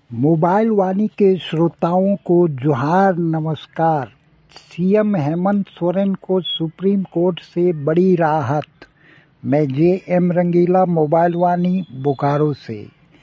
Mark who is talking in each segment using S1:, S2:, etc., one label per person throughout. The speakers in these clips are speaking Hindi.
S1: मोबाइल वाणी के श्रोताओं को जोहार नमस्कार। सीएम हेमंत सोरेन को सुप्रीम कोर्ट से बड़ी राहत। मैं जे.एम. रंगीला, मोबाइल वाणी, बोकारो से।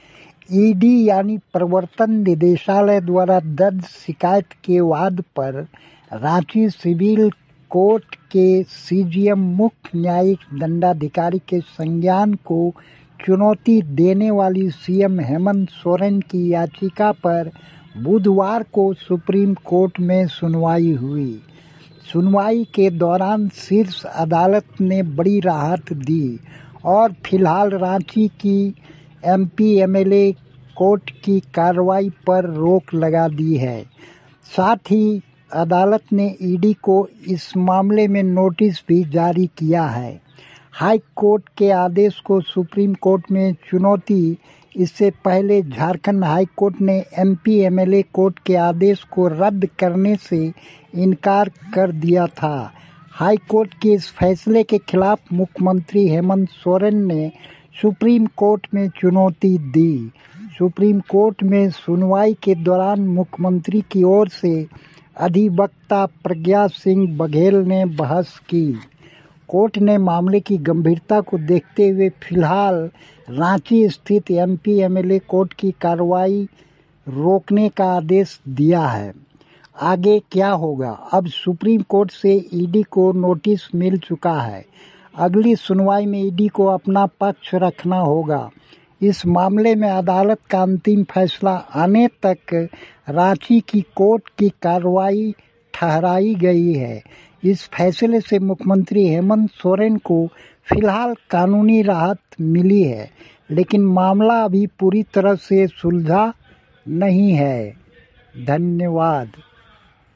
S1: ईडी यानी प्रवर्तन निदेशालय द्वारा दर्ज शिकायत के वाद पर रांची सिविल कोर्ट के सीजीएम मुख्य न्यायिक दंडाधिकारी के संज्ञान को चुनौती देने वाली सीएम हेमंत सोरेन की याचिका पर बुधवार को सुप्रीम कोर्ट में सुनवाई हुई। सुनवाई के दौरान शीर्ष अदालत ने बड़ी राहत दी और फिलहाल रांची की एमपी-एमएलए कोर्ट की कार्रवाई पर रोक लगा दी है। साथ ही अदालत ने ईडी को इस मामले में नोटिस भी जारी किया है। हाई कोर्ट के आदेश को सुप्रीम कोर्ट में चुनौती। इससे पहले झारखंड हाई कोर्ट ने एमपी-एमएलए कोर्ट के आदेश को रद्द करने से इनकार कर दिया था। हाई कोर्ट के इस फैसले के खिलाफ मुख्यमंत्री हेमंत सोरेन ने सुप्रीम कोर्ट में चुनौती दी। सुप्रीम कोर्ट में सुनवाई के दौरान मुख्यमंत्री की ओर से अधिवक्ता प्रज्ञा सिंह बघेल ने बहस की। कोर्ट ने मामले की गंभीरता को देखते हुए फिलहाल रांची स्थित एमपी-एमएलए कोर्ट की कार्रवाई रोकने का आदेश दिया है। आगे क्या होगा? अब सुप्रीम कोर्ट से ईडी को नोटिस मिल चुका है। अगली सुनवाई में ईडी को अपना पक्ष रखना होगा। इस मामले में अदालत का अंतिम फैसला आने तक रांची की कोर्ट की कार्रवाई ठहराई गई है। इस फैसले से मुख्यमंत्री हेमंत सोरेन को फिलहाल कानूनी राहत मिली है, लेकिन मामला अभी पूरी तरह से सुलझा नहीं है। धन्यवाद।